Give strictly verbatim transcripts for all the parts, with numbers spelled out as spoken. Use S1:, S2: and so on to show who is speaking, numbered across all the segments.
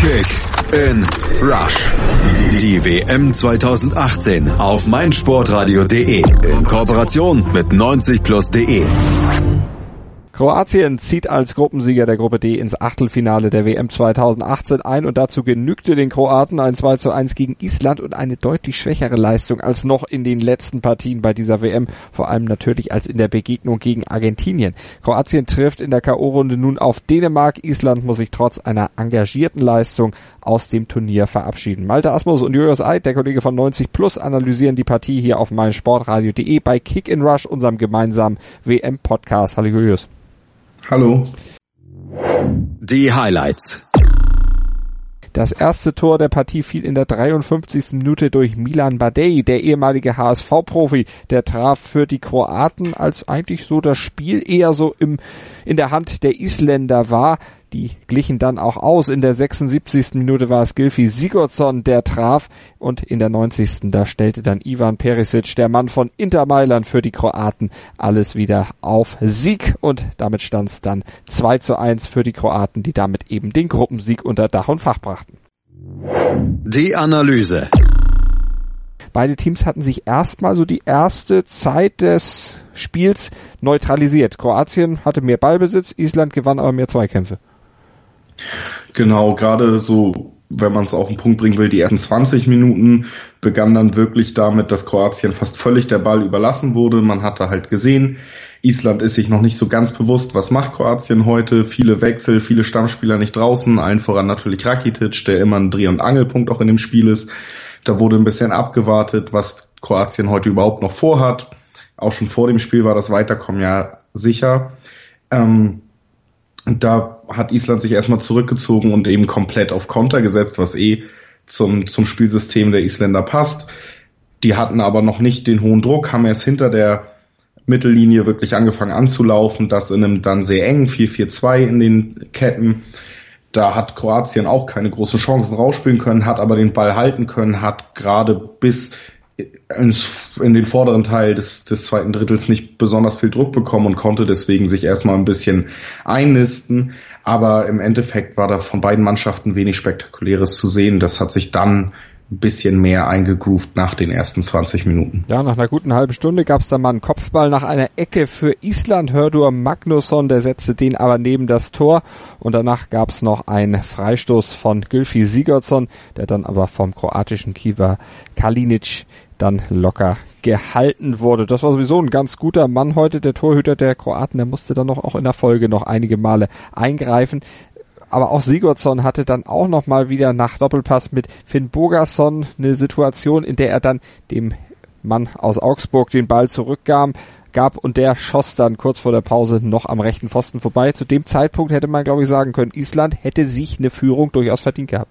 S1: Kick in Rush. Die W M zwanzig achtzehn auf meinsportradio punkt de in Kooperation mit neunzig plus punkt de.
S2: Kroatien zieht als Gruppensieger der Gruppe D ins Achtelfinale der W M zwanzig achtzehn ein und dazu genügte den Kroaten ein zwei zu eins gegen Island und eine deutlich schwächere Leistung als noch in den letzten Partien bei dieser W M, vor allem natürlich als in der Begegnung gegen Argentinien. Kroatien trifft in der K O-Runde nun auf Dänemark. Island muss sich trotz einer engagierten Leistung aus dem Turnier verabschieden. Malte Asmus und Julius Eid, der Kollege von neunzig plus, analysieren die Partie hier auf meinsportradio punkt de bei Kick in Rush, unserem gemeinsamen W M-Podcast. Hallo Julius.
S3: Hallo.
S1: Die Highlights.
S2: Das erste Tor der Partie fiel in der dreiundfünfzigsten Minute durch Milan Badej, der ehemalige H S V-Profi. Der traf für die Kroaten, als eigentlich so das Spiel eher so im in der Hand der Isländer war. Die glichen dann auch aus. In der sechsundsiebzigsten Minute war es Gylfi Sigurdsson, der traf. Und in der neunzigsten da stellte dann Ivan Perisic, der Mann von Inter Mailand, für die Kroaten alles wieder auf Sieg. Und damit stand es dann zwei zu eins für die Kroaten, die damit eben den Gruppensieg unter Dach und Fach brachten.
S1: Die Analyse.
S2: Beide Teams hatten sich erstmal so die erste Zeit des Spiels neutralisiert. Kroatien hatte mehr Ballbesitz, Island gewann aber mehr Zweikämpfe.
S3: Genau, gerade so, wenn man es auf den Punkt bringen will, die ersten zwanzig Minuten begann dann wirklich damit, dass Kroatien fast völlig der Ball überlassen wurde. Man hatte halt gesehen, Island ist sich noch nicht so ganz bewusst, was macht Kroatien heute. Viele Wechsel, viele Stammspieler nicht draußen, allen voran natürlich Rakitic, der immer ein Dreh- und Angelpunkt auch in dem Spiel ist. Da wurde ein bisschen abgewartet, was Kroatien heute überhaupt noch vorhat. Auch schon vor dem Spiel war das Weiterkommen ja sicher. Ähm, da hat Island sich erstmal zurückgezogen und eben komplett auf Konter gesetzt, was eh zum, zum Spielsystem der Isländer passt. Die hatten aber noch nicht den hohen Druck, haben erst hinter der Mittellinie wirklich angefangen anzulaufen, das in einem dann sehr engen vier vier zwei in den Ketten. Da hat Kroatien auch keine großen Chancen rausspielen können, hat aber den Ball halten können, hat gerade bis ins, in den vorderen Teil des, des zweiten Drittels nicht besonders viel Druck bekommen und konnte deswegen sich erstmal ein bisschen einnisten. Aber im Endeffekt war da von beiden Mannschaften wenig Spektakuläres zu sehen. Das hat sich dann ein bisschen mehr eingegroovt nach den ersten zwanzig Minuten.
S2: Ja, nach einer guten halben Stunde gab es dann mal einen Kopfball nach einer Ecke für Island. Hördur Magnusson, der setzte den aber neben das Tor. Und danach gab es noch einen Freistoß von Gylfi Sigurdsson, der dann aber vom kroatischen Keeper Kalinic dann locker gehalten wurde. Das war sowieso ein ganz guter Mann heute, der Torhüter der Kroaten. Der musste dann noch auch in der Folge noch einige Male eingreifen. Aber auch Sigurdsson hatte dann auch noch mal wieder nach Doppelpass mit Finn Bogason eine Situation, in der er dann dem Mann aus Augsburg den Ball zurückgab gab und der schoss dann kurz vor der Pause noch am rechten Pfosten vorbei. Zu dem Zeitpunkt hätte man, glaube ich, sagen können, Island hätte sich eine Führung durchaus verdient gehabt.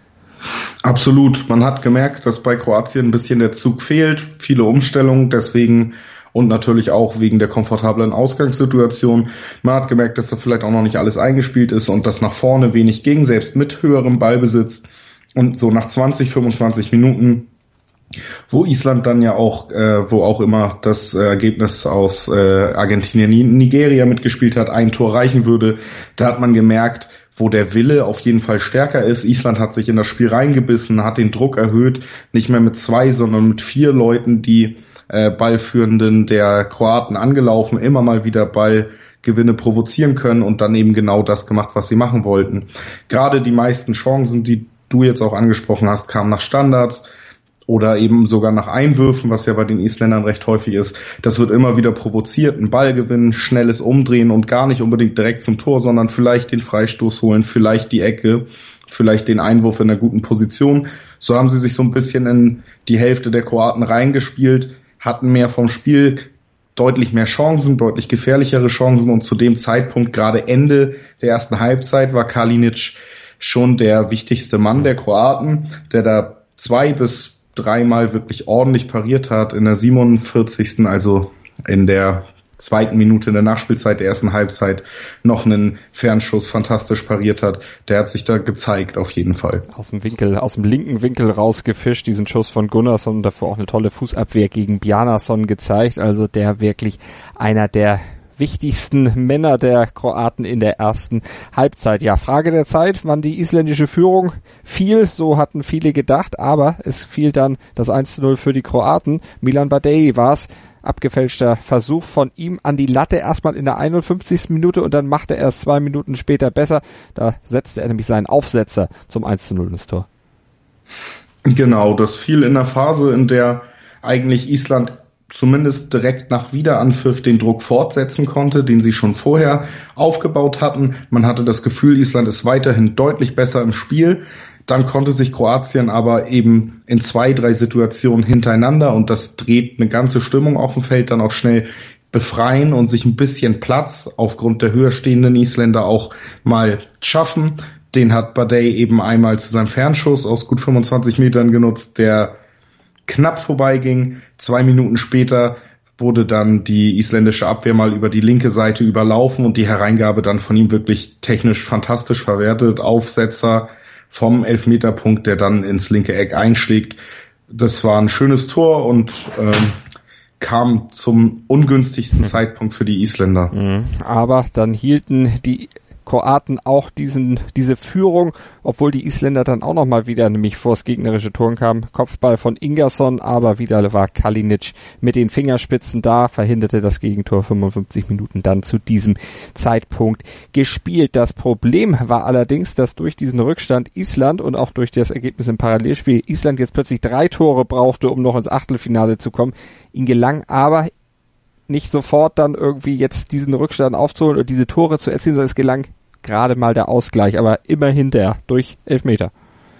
S3: Absolut. Man hat gemerkt, dass bei Kroatien ein bisschen der Zug fehlt. Viele Umstellungen, deswegen und natürlich auch wegen der komfortablen Ausgangssituation. Man hat gemerkt, dass da vielleicht auch noch nicht alles eingespielt ist und dass nach vorne wenig ging, selbst mit höherem Ballbesitz. Und so nach zwanzig, fünfundzwanzig Minuten, wo Island dann ja auch, äh, wo auch immer das äh, Ergebnis aus äh, Argentinien, Nigeria mitgespielt hat, ein Tor reichen würde, da hat man gemerkt, wo der Wille auf jeden Fall stärker ist. Island hat sich in das Spiel reingebissen, hat den Druck erhöht, nicht mehr mit zwei, sondern mit vier Leuten, die äh, Ballführenden der Kroaten angelaufen, immer mal wieder Ballgewinne provozieren können und dann eben genau das gemacht, was sie machen wollten. Gerade die meisten Chancen, die du jetzt auch angesprochen hast, kamen nach Standards oder eben sogar nach Einwürfen, was ja bei den Isländern recht häufig ist. Das wird immer wieder provoziert, ein Ballgewinn, schnelles Umdrehen und gar nicht unbedingt direkt zum Tor, sondern vielleicht den Freistoß holen, vielleicht die Ecke, vielleicht den Einwurf in einer guten Position. So haben sie sich so ein bisschen in die Hälfte der Kroaten reingespielt, hatten mehr vom Spiel, deutlich mehr Chancen, deutlich gefährlichere Chancen und zu dem Zeitpunkt, gerade Ende der ersten Halbzeit, war Kalinic schon der wichtigste Mann der Kroaten, der da zwei bis dreimal wirklich ordentlich pariert hat. In der siebenundvierzigsten, also in der zweiten Minute in der Nachspielzeit der ersten Halbzeit, noch einen Fernschuss fantastisch pariert hat. Der hat sich da gezeigt, auf jeden Fall.
S2: Aus dem Winkel, aus dem linken Winkel rausgefischt, diesen Schuss von Gunnarsson und davor auch eine tolle Fußabwehr gegen Bjarnason gezeigt. Also der wirklich einer der wichtigsten Männer der Kroaten in der ersten Halbzeit. Ja, Frage der Zeit, wann die isländische Führung fiel, so hatten viele gedacht, aber es fiel dann das eins zu null für die Kroaten. Milan Badei war es, abgefälschter Versuch von ihm an die Latte, erstmal in der einundfünfzigsten Minute und dann machte er es zwei Minuten später besser. Da setzte er nämlich seinen Aufsetzer zum eins zu null ins Tor.
S3: Genau, das fiel in der Phase, in der eigentlich Island zumindest direkt nach Wiederanpfiff den Druck fortsetzen konnte, den sie schon vorher aufgebaut hatten. Man hatte das Gefühl, Island ist weiterhin deutlich besser im Spiel. Dann konnte sich Kroatien aber eben in zwei, drei Situationen hintereinander, und das dreht eine ganze Stimmung auf dem Feld, dann auch schnell befreien und sich ein bisschen Platz aufgrund der höher stehenden Isländer auch mal schaffen. Den hat Badei eben einmal zu seinem Fernschuss aus gut fünfundzwanzig Metern genutzt, der knapp vorbeiging. Zwei Minuten später wurde dann die isländische Abwehr mal über die linke Seite überlaufen und die Hereingabe dann von ihm wirklich technisch fantastisch verwertet. Aufsetzer vom Elfmeterpunkt, der dann ins linke Eck einschlägt. Das war ein schönes Tor und ähm, kam zum ungünstigsten Zeitpunkt für die Isländer.
S2: Aber dann hielten die Kroaten auch diesen diese Führung, obwohl die Isländer dann auch nochmal wieder nämlich vors gegnerische Tor kamen. Kopfball von Ingason, aber wieder war Kalinic mit den Fingerspitzen da, verhinderte das Gegentor. Fünfundfünfzig Minuten dann zu diesem Zeitpunkt gespielt. Das Problem war allerdings, dass durch diesen Rückstand Island und auch durch das Ergebnis im Parallelspiel Island jetzt plötzlich drei Tore brauchte, um noch ins Achtelfinale zu kommen. Ihnen gelang aber nicht sofort dann irgendwie jetzt diesen Rückstand aufzuholen und diese Tore zu erzielen, sondern es gelang gerade mal der Ausgleich, aber immer hinterher durch Elfmeter.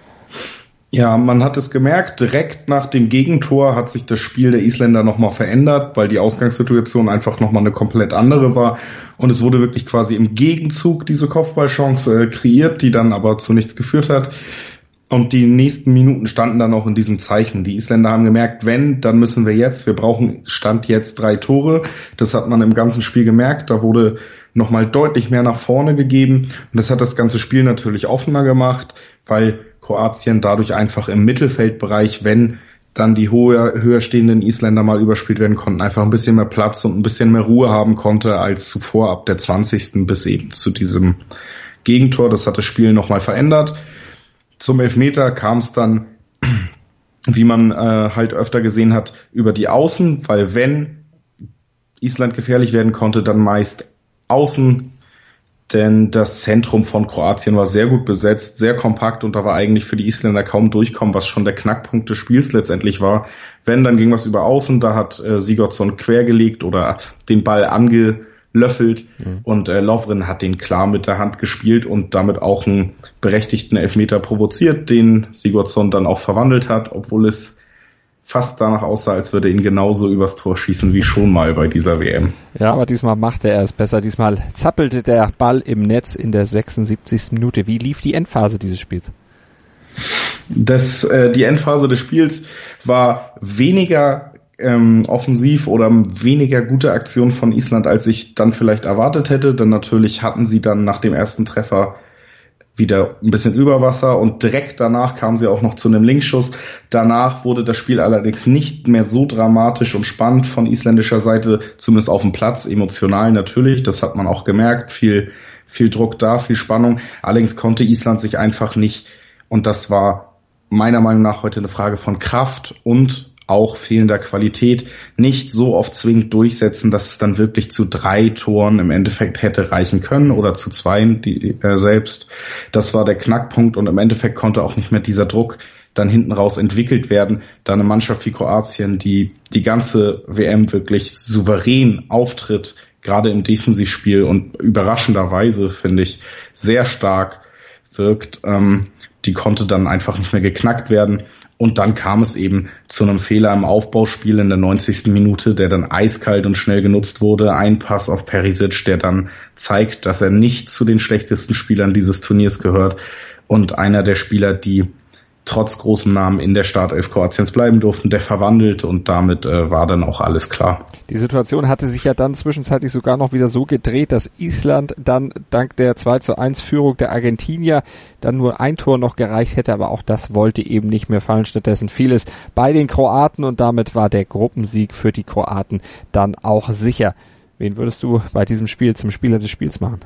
S3: Ja, man hat es gemerkt, direkt nach dem Gegentor hat sich das Spiel der Isländer nochmal verändert, weil die Ausgangssituation einfach nochmal eine komplett andere war und es wurde wirklich quasi im Gegenzug diese Kopfballchance äh, kreiert, die dann aber zu nichts geführt hat. Und die nächsten Minuten standen dann auch in diesem Zeichen. Die Isländer haben gemerkt, wenn, dann müssen wir jetzt, wir brauchen Stand jetzt drei Tore. Das hat man im ganzen Spiel gemerkt. Da wurde nochmal deutlich mehr nach vorne gegeben. Und das hat das ganze Spiel natürlich offener gemacht, weil Kroatien dadurch einfach im Mittelfeldbereich, wenn dann die höher, höher stehenden Isländer mal überspielt werden konnten, einfach ein bisschen mehr Platz und ein bisschen mehr Ruhe haben konnte als zuvor ab der zwanzigsten bis eben zu diesem Gegentor. Das hat das Spiel nochmal verändert. Zum Elfmeter kam es dann, wie man äh, halt öfter gesehen hat, über die Außen, weil wenn Island gefährlich werden konnte, dann meist außen, denn das Zentrum von Kroatien war sehr gut besetzt, sehr kompakt und da war eigentlich für die Isländer kaum Durchkommen, was schon der Knackpunkt des Spiels letztendlich war. Wenn, dann ging was über Außen, da hat äh, Sigurdsson quergelegt oder den Ball ange löffelt mhm. und äh, Lovren hat den klar mit der Hand gespielt und damit auch einen berechtigten Elfmeter provoziert, den Sigurdsson dann auch verwandelt hat, obwohl es fast danach aussah, als würde ihn genauso übers Tor schießen wie schon mal bei dieser W M.
S2: Ja, aber diesmal machte er es besser. Diesmal zappelte der Ball im Netz in der sechsundsiebzigsten Minute. Wie lief die Endphase dieses Spiels?
S3: Das, äh, die Endphase des Spiels war weniger Ähm, offensiv oder weniger gute Aktion von Island, als ich dann vielleicht erwartet hätte, denn natürlich hatten sie dann nach dem ersten Treffer wieder ein bisschen Überwasser und direkt danach kamen sie auch noch zu einem Linkschuss. Danach wurde das Spiel allerdings nicht mehr so dramatisch und spannend von isländischer Seite, zumindest auf dem Platz, emotional natürlich, das hat man auch gemerkt, viel, viel Druck da, viel Spannung. Allerdings konnte Island sich einfach nicht, und das war meiner Meinung nach heute eine Frage von Kraft und auch fehlender Qualität, nicht so oft zwingend durchsetzen, dass es dann wirklich zu drei Toren im Endeffekt hätte reichen können oder zu zwei die, äh, selbst. Das war der Knackpunkt und im Endeffekt konnte auch nicht mehr dieser Druck dann hinten raus entwickelt werden, da eine Mannschaft wie Kroatien, die die ganze W M wirklich souverän auftritt, gerade im Defensivspiel und überraschenderweise, finde ich, sehr stark wirkt, ähm, die konnte dann einfach nicht mehr geknackt werden. Und dann kam es eben zu einem Fehler im Aufbauspiel in der neunzigsten Minute, der dann eiskalt und schnell genutzt wurde. Ein Pass auf Perisic, der dann zeigt, dass er nicht zu den schlechtesten Spielern dieses Turniers gehört und einer der Spieler, die trotz großem Namen in der Startelf Kroatiens bleiben durften, der verwandelt und damit äh, war dann auch alles klar.
S2: Die Situation hatte sich ja dann zwischenzeitlich sogar noch wieder so gedreht, dass Island dann dank der zwei zu eins Führung der Argentinier dann nur ein Tor noch gereicht hätte, aber auch das wollte eben nicht mehr fallen. Stattdessen fiel es bei den Kroaten und damit war der Gruppensieg für die Kroaten dann auch sicher. Wen würdest du bei diesem Spiel zum Spieler des Spiels machen?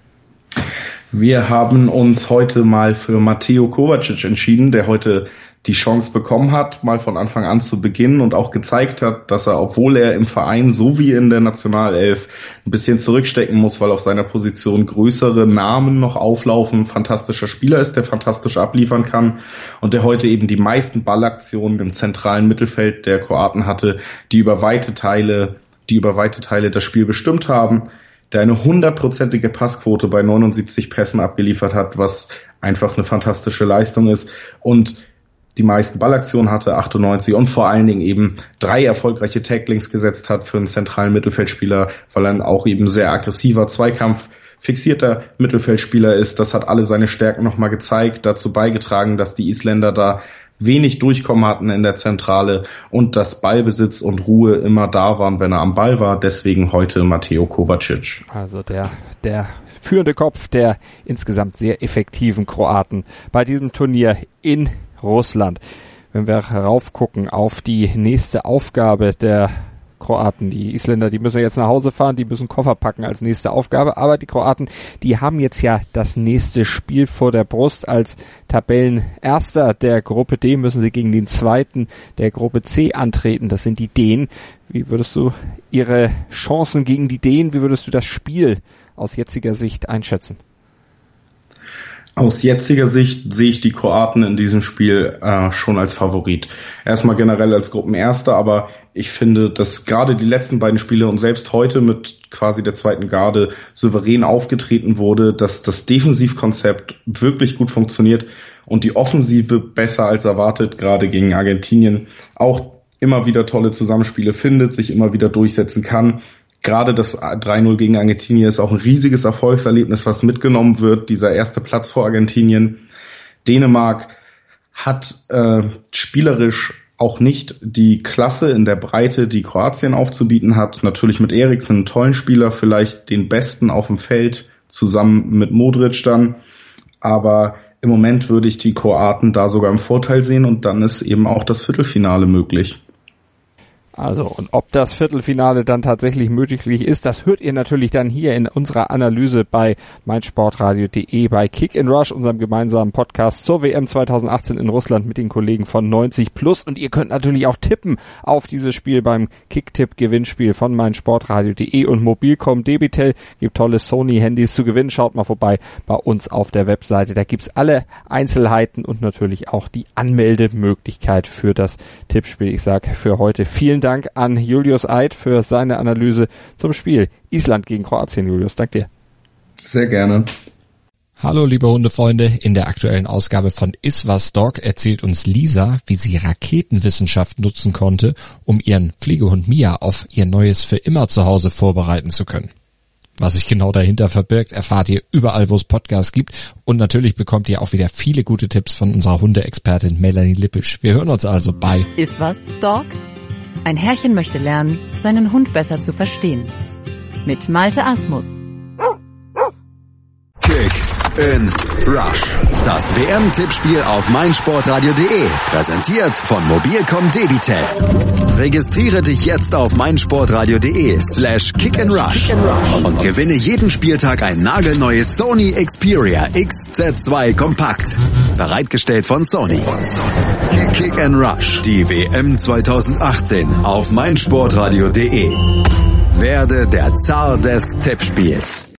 S3: Wir haben uns heute mal für Mateo Kovacic entschieden, der heute die Chance bekommen hat, mal von Anfang an zu beginnen und auch gezeigt hat, dass er, obwohl er im Verein so wie in der Nationalelf ein bisschen zurückstecken muss, weil auf seiner Position größere Namen noch auflaufen, ein fantastischer Spieler ist, der fantastisch abliefern kann und der heute eben die meisten Ballaktionen im zentralen Mittelfeld der Kroaten hatte, die über weite Teile, die über weite Teile das Spiel bestimmt haben, der eine hundertprozentige Passquote bei neunundsiebzig Pässen abgeliefert hat, was einfach eine fantastische Leistung ist und die meisten Ballaktionen hatte, achtundneunzig, und vor allen Dingen eben drei erfolgreiche Tacklings gesetzt hat für einen zentralen Mittelfeldspieler, weil er auch eben sehr aggressiver, Zweikampf fixierter Mittelfeldspieler ist. Das hat alle seine Stärken nochmal gezeigt, dazu beigetragen, dass die Isländer da wenig Durchkommen hatten in der Zentrale und dass Ballbesitz und Ruhe immer da waren, wenn er am Ball war. Deswegen heute Mateo Kovacic.
S2: Also der, der führende Kopf der insgesamt sehr effektiven Kroaten bei diesem Turnier in Russland. Wenn wir raufgucken auf die nächste Aufgabe der Kroaten, die Isländer, die müssen jetzt nach Hause fahren, die müssen Koffer packen als nächste Aufgabe, aber die Kroaten, die haben jetzt ja das nächste Spiel vor der Brust. Als Tabellenerster der Gruppe D müssen sie gegen den zweiten der Gruppe C antreten, das sind die Dänen. Wie würdest du ihre Chancen gegen die Dänen, wie würdest du das Spiel aus jetziger Sicht einschätzen?
S3: Aus jetziger Sicht sehe ich die Kroaten in diesem Spiel äh, schon als Favorit. Erstmal generell als Gruppenerster, aber ich finde, dass gerade die letzten beiden Spiele und selbst heute mit quasi der zweiten Garde souverän aufgetreten wurde, dass das Defensivkonzept wirklich gut funktioniert und die Offensive besser als erwartet, gerade gegen Argentinien, auch immer wieder tolle Zusammenspiele findet, sich immer wieder durchsetzen kann. Gerade das drei null gegen Argentinien ist auch ein riesiges Erfolgserlebnis, was mitgenommen wird, dieser erste Platz vor Argentinien. Dänemark hat äh, spielerisch auch nicht die Klasse in der Breite, die Kroatien aufzubieten hat. Natürlich mit Eriksen, einen tollen Spieler, vielleicht den besten auf dem Feld, zusammen mit Modric dann. Aber im Moment würde ich die Kroaten da sogar im Vorteil sehen und dann ist eben auch das Viertelfinale möglich.
S2: Also, und ob das Viertelfinale dann tatsächlich möglich ist, das hört ihr natürlich dann hier in unserer Analyse bei meinsportradio punkt de, bei Kick and Rush, unserem gemeinsamen Podcast zur W M zweitausendachtzehn in Russland mit den Kollegen von neunzig plus. Und ihr könnt natürlich auch tippen auf dieses Spiel beim Kicktipp-Gewinnspiel von meinsportradio punkt de und Mobilcom Debitel. Gibt tolle Sony-Handys zu gewinnen. Schaut mal vorbei bei uns auf der Webseite. Da gibt's alle Einzelheiten und natürlich auch die Anmeldemöglichkeit für das Tippspiel. Ich sage für heute vielen Dank an Julius Eid für seine Analyse zum Spiel Island gegen Kroatien. Julius, danke dir.
S3: Sehr gerne.
S4: Hallo liebe Hundefreunde, in der aktuellen Ausgabe von Iswas Dog erzählt uns Lisa, wie sie Raketenwissenschaft nutzen konnte, um ihren Pflegehund Mia auf ihr neues für immer Zuhause vorbereiten zu können. Was sich genau dahinter verbirgt, erfahrt ihr überall, wo es Podcasts gibt. Und natürlich bekommt ihr auch wieder viele gute Tipps von unserer Hundeexpertin Melanie Lippisch. Wir hören uns also bei
S5: Iswas Dog? Ein Herrchen möchte lernen, seinen Hund besser zu verstehen. Mit Malte Asmus.
S1: Kick in Rush. Das W M-Tippspiel auf meinsportradio punkt de. Präsentiert von Mobilcom Debitel. Registriere dich jetzt auf meinsportradio punkt de slash kick and rush und gewinne jeden Spieltag ein nagelneues Sony Xperia X Z zwei Kompakt. Bereitgestellt von Sony. Kick and Rush. Die W M zweitausendachtzehn auf meinsportradio punkt de. Werde der Zar des Tippspiels.